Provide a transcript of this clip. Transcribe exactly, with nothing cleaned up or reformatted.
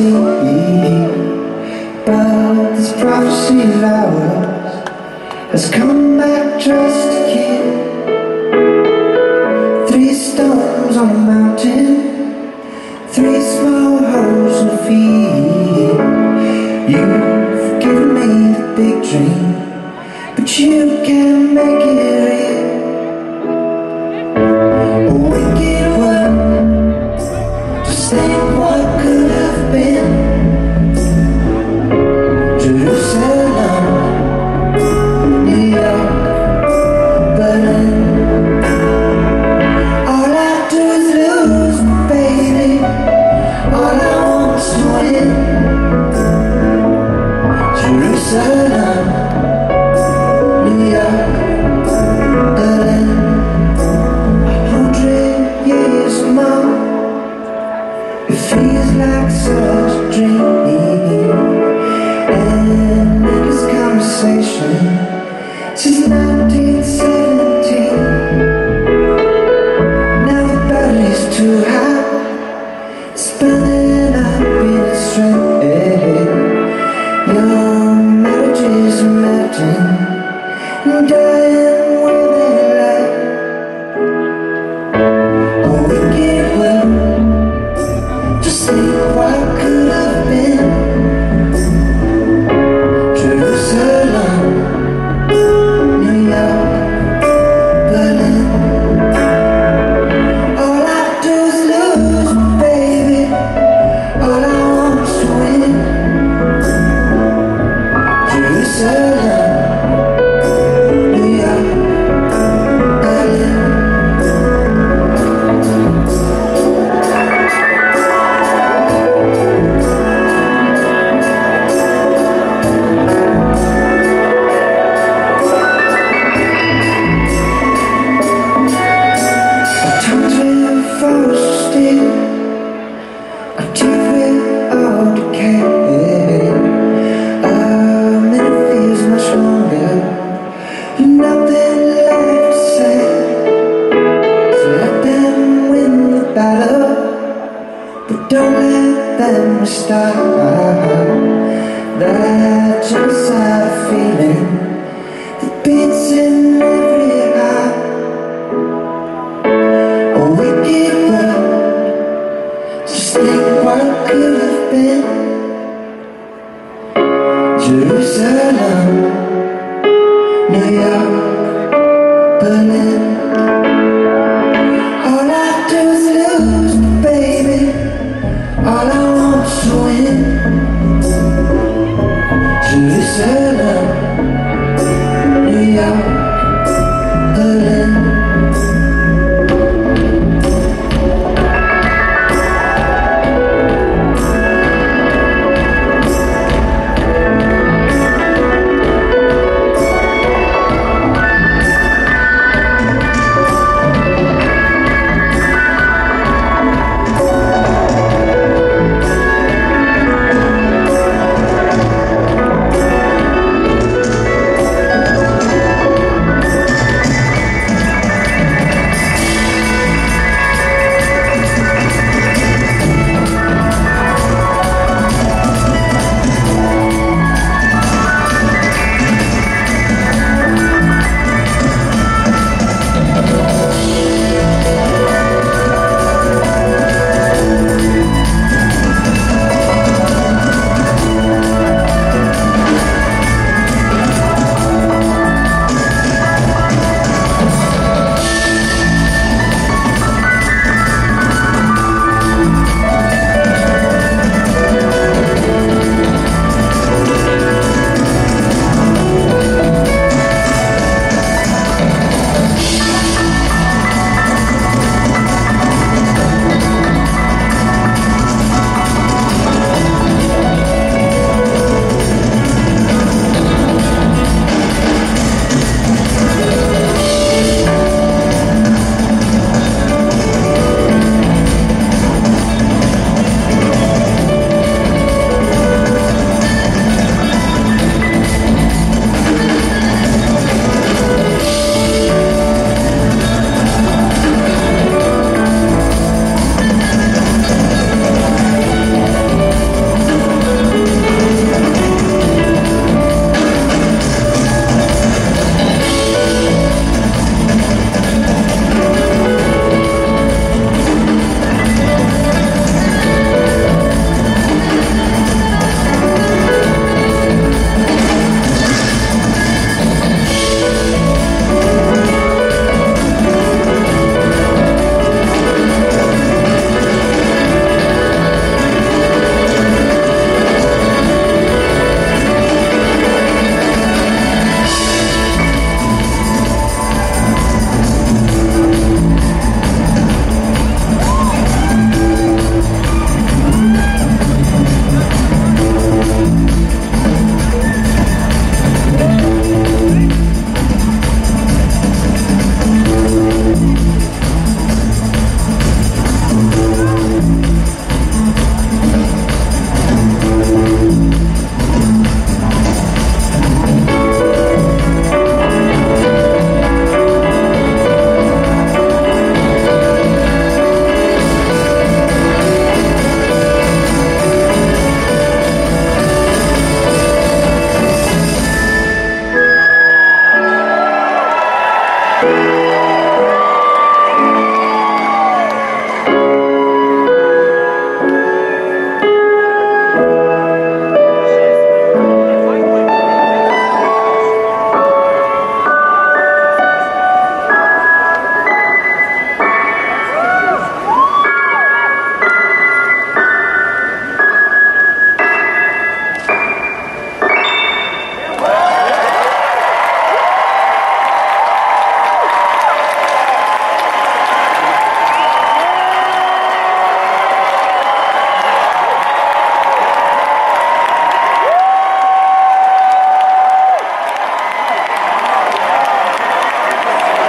see. But this prophecy of ours has come back just to kill. Three stones on a mountain, three small holes in the field. You've given me the big dream, but you can't make it real. A wicked world, just think what could have been. Jerusalem, New York, Berlin. All I do is lose, baby. All I want is to win. Jerusalem, New York, Berlin. A hundred years more. It feels like such a dream. And in this conversation since nineteen seventeen. Now the battery's too high, it's burning up in its strength. Your marriages are melting and dying where they lie. A wicked world, just think what could have been. Jerusalem, New York, Berlin. All I do is lose, baby. All I want is to win. Jerusalem, New York, Berlin. Our tongues will fall still, our teeth will all decay. Our minute feels much longer, and nothing left to say. So let them win the battle, but don't let them restart that genocide feeling that beats in every heart. A wicked world, just think what could have been. Jerusalem.